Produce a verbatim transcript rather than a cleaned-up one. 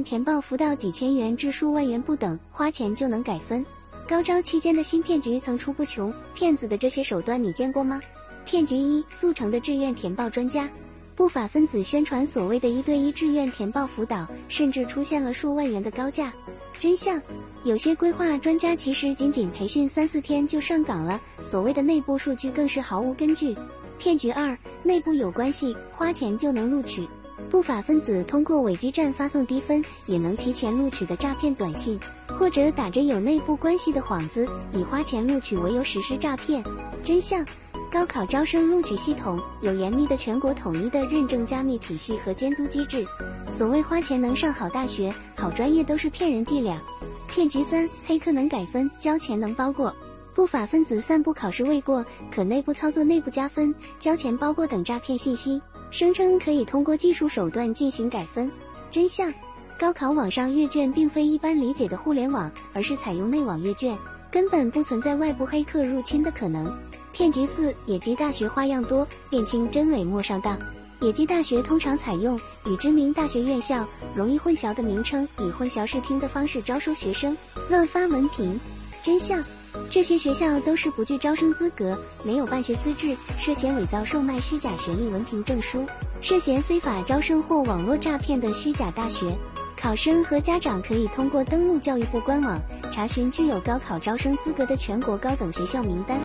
填报辅导几千元至数万元不等，花钱就能改分。高招期间的新骗局层出不穷，骗子的这些手段你见过吗？骗局一：速成的志愿填报专家。不法分子宣传所谓的一对一志愿填报辅导，甚至出现了数万元的高价。真相：有些规划专家其实仅仅培训三四天就上岗了，所谓的内部数据更是毫无根据。骗局二：内部有关系，花钱就能录取。不法分子通过伪基站发送低分也能提前录取的诈骗短信，或者打着有内部关系的幌子，以花钱录取为由实施诈骗。真相：高考招生录取系统有严密的全国统一的认证加密体系和监督机制，所谓花钱能上好大学、好专业都是骗人伎俩。骗局三：黑客能改分，交钱能包过。不法分子散布考试未过，可内部操作内部加分、交钱包过等诈骗信息，声称可以通过技术手段进行改分。真相：高考网上阅卷并非一般理解的互联网，而是采用内网阅卷，根本不存在外部黑客入侵的可能。骗局四：野鸡大学花样多，辨清真伪莫上当。野鸡大学通常采用与知名大学院校容易混淆的名称，以混淆视听的方式招收学生，乱发文凭。真相：这些学校都是不具招生资格，没有办学资质，涉嫌伪造售卖虚假学历文凭证书，涉嫌非法招生或网络诈骗的虚假大学。考生和家长可以通过登录教育部官网查询具有高考招生资格的全国高等学校名单。